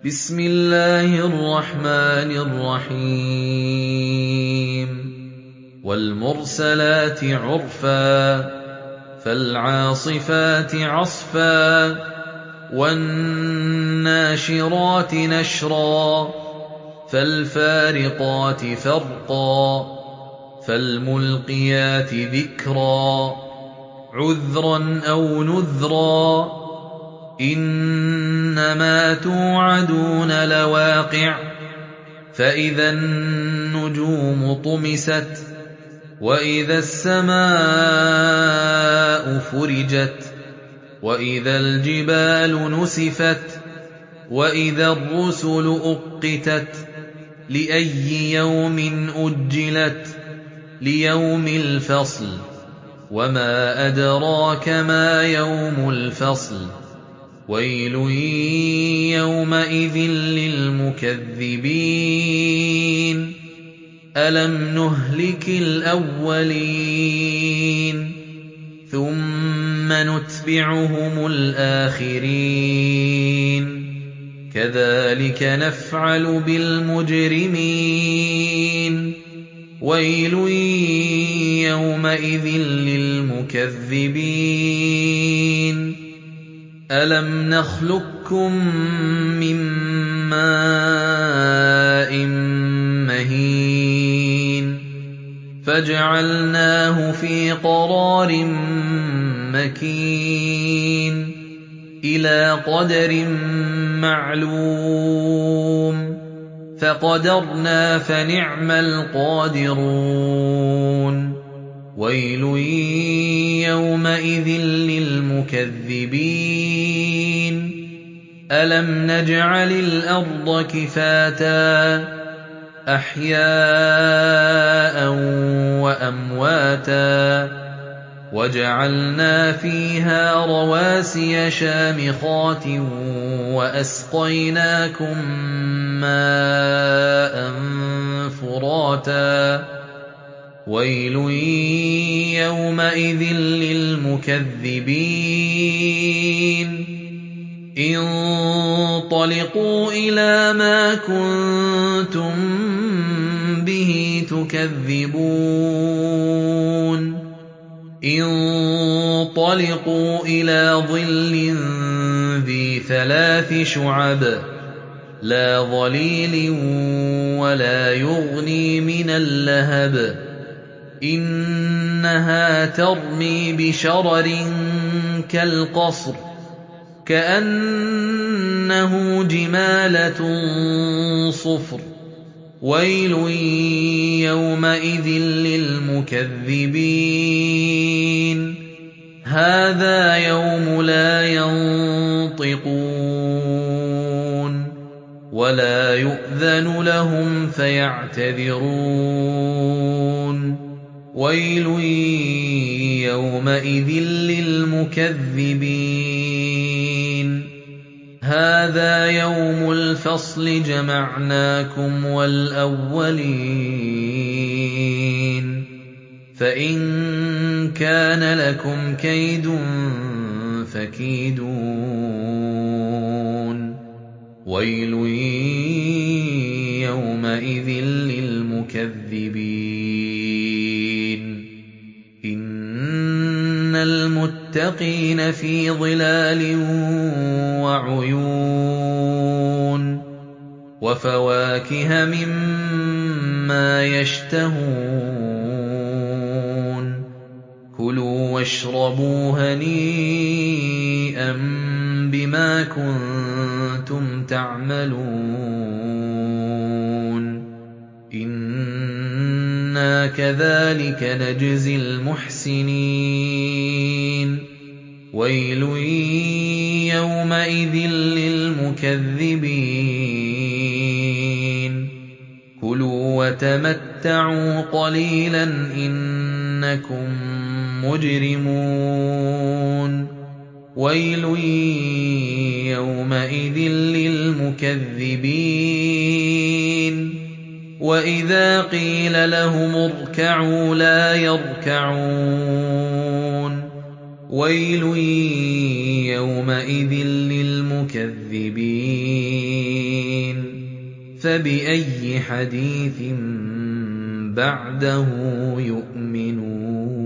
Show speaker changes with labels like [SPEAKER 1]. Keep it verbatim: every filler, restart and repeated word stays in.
[SPEAKER 1] بسم الله الرحمن الرحيم والمرسلات عرفا فالعاصفات عصفا والناشرات نشرا فالفارقات فرقا فالملقيات ذكرا عذرا أو نذرا إنما توعدون لواقع فإذا النجوم طمست وإذا السماء فرجت وإذا الجبال نسفت وإذا الرسل أقتت لأي يوم أجلت ليوم الفصل وما أدراك ما يوم الفصل ويل يومئذ للمكذبين ألم نهلك الأولين ثم نتبعهم الآخرين كذلك نفعل بالمجرمين ويل يومئذ للمكذبين ألم نخلقكم من ماء مهين فجعلناه في قرار مكين إلى قدر معلوم فقدرنا فنعم القادرون ويل يومئذ للمكذبين ألم نجعل الأرض كفاتا أحياء وأمواتا وجعلنا فيها رواسي شامخات وأسقيناكم ماء فراتا ويل يومئذ للمكذبين انطلقوا إلى ما كنتم به تكذبون انطلقوا إلى ظل ذي ثلاث شعب لا ظليل ولا يغني من اللهب إنها ترمي بشرر كالقصر كأنه جمالة صفر ويل يومئذ للمكذبين هذا يوم لا ينطقون ولا يؤذن لهم فيعتذرون ويل يومئذ للمكذبين هذا يوم الفصل جمعناكم والأولين فإن كان لكم كيد فكيدون ويل يومئذ للمكذبين إن المتقين في ظلال وعيون وفواكه مما يشتهون كلوا واشربوا هنيئا بما كنتم تعملون إنا كذلك نجزي المحسنين ويل يومئذ للمكذبين كلوا وتمتعوا قليلا إنكم مجرمون ويل يومئذ للمكذبين وإذا قيل لهم اركعوا لا يركعون ويل يومئذ للمكذبين فَبِأَيِّ حَدِيثٍ بَعْدَهُ يُؤْمِنُونَ